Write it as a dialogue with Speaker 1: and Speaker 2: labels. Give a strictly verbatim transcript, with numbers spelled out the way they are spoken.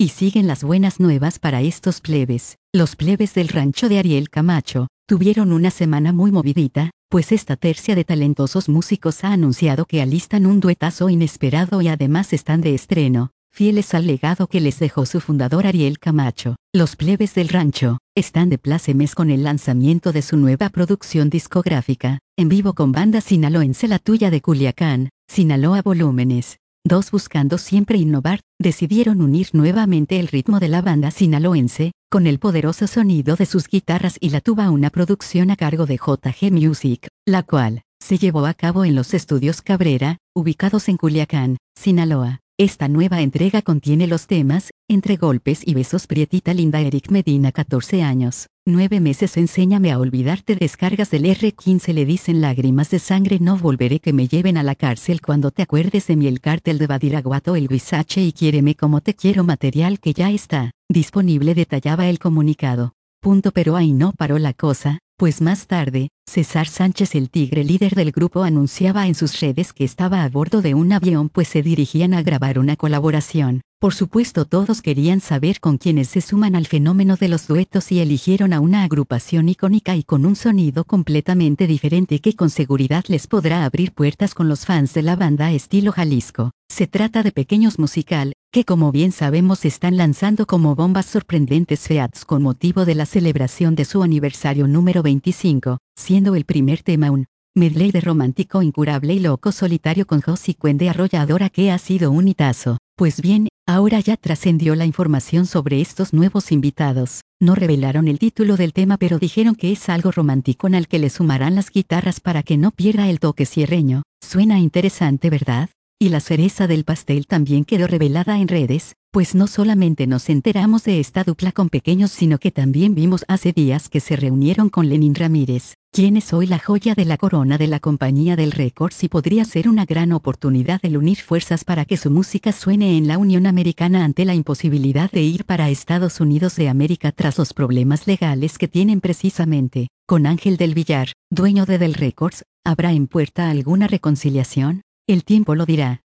Speaker 1: Y siguen las buenas nuevas para estos plebes. Los plebes del rancho de Ariel Camacho tuvieron una semana muy movidita, pues esta tercia de talentosos músicos ha anunciado que alistan un duetazo inesperado y además están de estreno, fieles al legado que les dejó su fundador Ariel Camacho. Los plebes del rancho están de plácemes con el lanzamiento de su nueva producción discográfica, en vivo con banda sinaloense La Tuya de Culiacán, Sinaloa Volúmenes dos. Buscando siempre innovar, decidieron unir nuevamente el ritmo de la banda sinaloense, con el poderoso sonido de sus guitarras y la tuba, una producción a cargo de J G Music, la cual se llevó a cabo en los estudios Cabrera, ubicados en Culiacán, Sinaloa. Esta nueva entrega contiene los temas Entre Golpes y Besos, Prietita Linda, Eric Medina, catorce años, nueve meses, Enséñame a Olvidarte, descargas del erre quince, Le Dicen, Lágrimas de Sangre, No Volveré, Que Me Lleven a la Cárcel Cuando Te Acuerdes de Mí, El Cártel de Badiraguato, El Huizache y Quiéreme Como Te Quiero, material que ya está disponible, detallaba el comunicado. Punto. Pero ahí no paró la cosa, pues más tarde, César Sánchez, el Tigre, líder del grupo, anunciaba en sus redes que estaba a bordo de un avión, pues se dirigían a grabar una colaboración. Por supuesto, todos querían saber con quiénes se suman al fenómeno de los duetos y eligieron a una agrupación icónica y con un sonido completamente diferente que con seguridad les podrá abrir puertas con los fans de la banda estilo Jalisco. Se trata de Pequeños Musical, que como bien sabemos están lanzando como bombas sorprendentes feats con motivo de la celebración de su aniversario número veinticinco, siendo el primer tema un medley de Romántico, Incurable y Loco Solitario con Josie Cuende Arrolladora, que ha sido un hitazo. Pues bien, ahora ya trascendió la información sobre estos nuevos invitados. No revelaron el título del tema, pero dijeron que es algo romántico al que le sumarán las guitarras para que no pierda el toque sierreño. Suena interesante, ¿verdad? Y la cereza del pastel también quedó revelada en redes, pues no solamente nos enteramos de esta dupla con Pequeños, sino que también vimos hace días que se reunieron con Lenin Ramírez, quien es hoy la joya de la corona de la compañía del Records, y podría ser una gran oportunidad el unir fuerzas para que su música suene en la Unión Americana ante la imposibilidad de ir para Estados Unidos de América tras los problemas legales que tienen precisamente con Ángel del Villar, dueño de Del Records. ¿Habrá en puerta alguna reconciliación? El tiempo lo dirá.